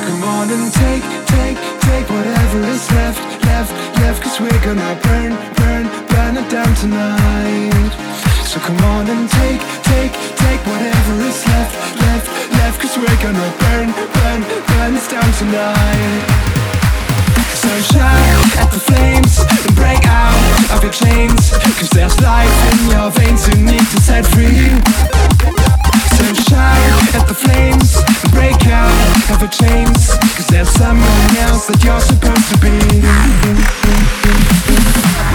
Come on and take whatever is left, cause we're gonna burn it down tonight. So come on and take whatever is left, cause we're gonna burn this down tonight. So shout at the flames and break out of your chains, cause there's life in your veins you need to set free. So shout at the flames and break out of your chains, cause there's someone else that you're supposed to be.